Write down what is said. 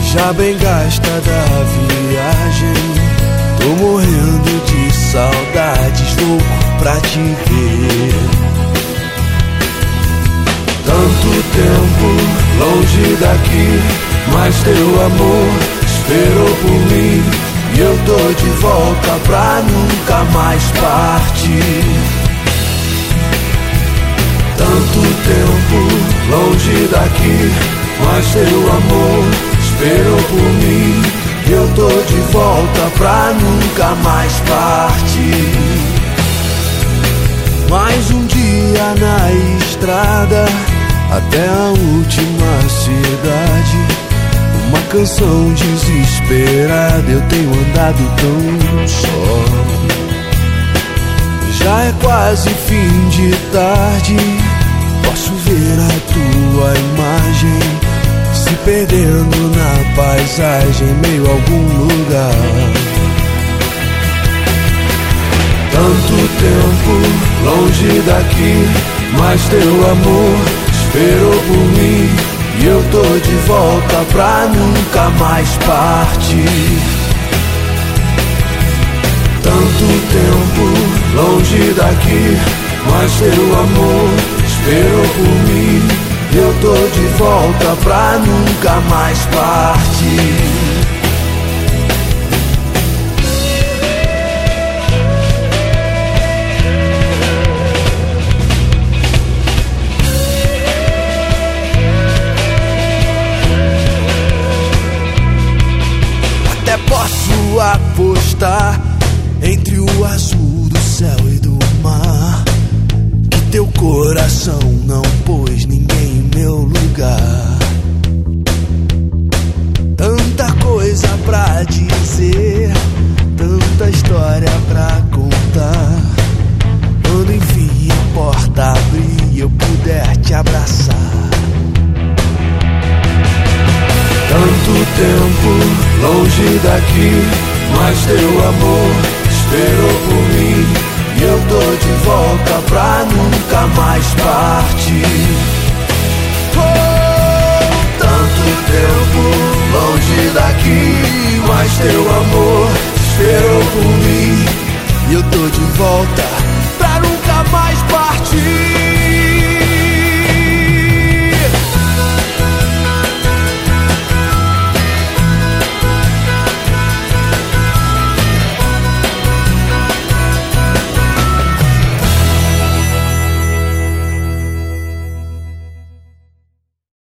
já bem gasta da viagem. Tô morrendo de saudades, louco pra te ver. Tanto tempo longe daqui, mas teu amor esperou por mim. E eu tô de volta pra nunca mais partir. Tanto tempo longe daqui, mas teu amor esperou por mim. E eu tô de volta pra nunca mais partir. Mais um dia na estrada, até a última cidade. Uma canção desesperada, eu tenho andado tão só. Já é quase fim de tarde, posso ver a tua imagem se perdendo na paisagem, meio a algum lugar. Tanto tempo longe daqui, mas teu amor esperou por mim. E eu tô de volta pra nunca mais partir. Tanto tempo longe daqui, mas teu amor esperou por mim. E eu tô de volta pra nunca mais partir. Posso apostar entre o azul do céu e do mar que teu coração não pôs ninguém em meu lugar. Tanta coisa pra dizer, tanta história pra contar. Quando enfim a porta abrir e eu puder te abraçar. Tanto tempo longe daqui, mas teu amor esperou por mim. E eu tô de volta pra nunca mais partir. Oh, tanto tempo longe daqui, mas teu amor esperou por mim. E eu tô de volta